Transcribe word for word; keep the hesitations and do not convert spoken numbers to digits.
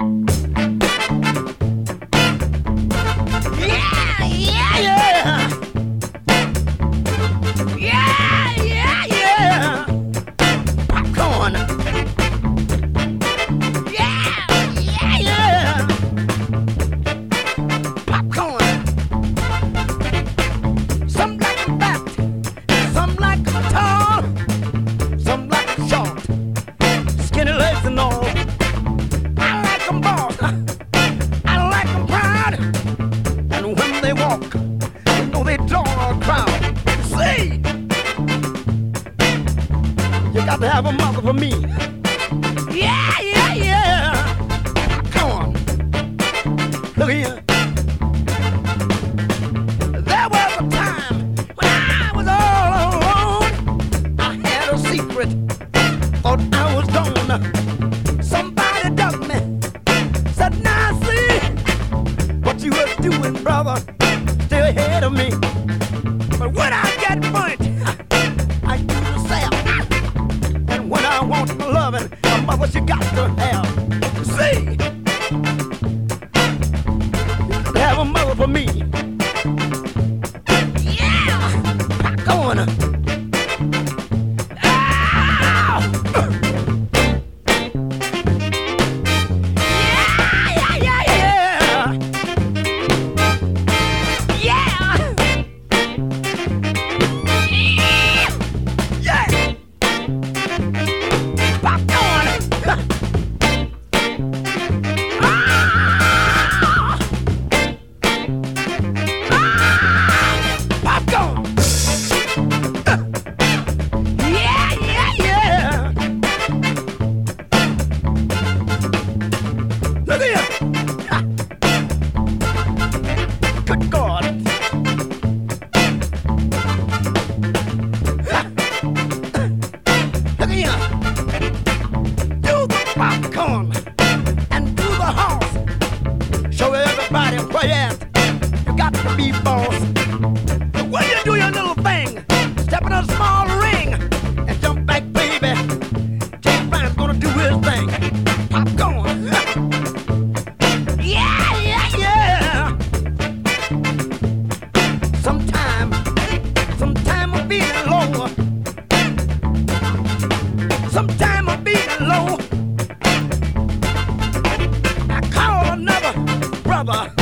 Yeah, yeah, yeah. Yeah, yeah, yeah. Popcorn. Yeah, yeah, yeah. Popcorn. Some like 'em fat, some like 'em tall, some like 'em short, skinny legs and all. I like 'em boss, I like 'em proud, and when they walk, you know they draw a crowd. See, you got to have a mother for me. Yeah, yeah, yeah. Come on, look here. There was a time when I was all alone. I had a secret, thought I was gone. Somebody dug me, said, now see what you were doing, brother, still ahead of me. But when I get burnt, I use a sap. And when I want loving, a mother she got to have. See, you got to have a mother for me. Yeah, go on. Ah! Yeah, yeah, yeah, yeah. Yeah. Yeah. Popcorn. Ah! Popcorn. Yeah, yeah, yeah. Look here. Good God. Look here. Do the popcorn and do the horse. Show everybody where you at. You got to be boss. When you do your little thing, step in a small ring and jump back, baby. James Brown's gonna do his thing. Popcorn. Yeah, yeah, yeah. Sometime, sometime I'm feeling low. Sometime I'm feeling low. I call another brother.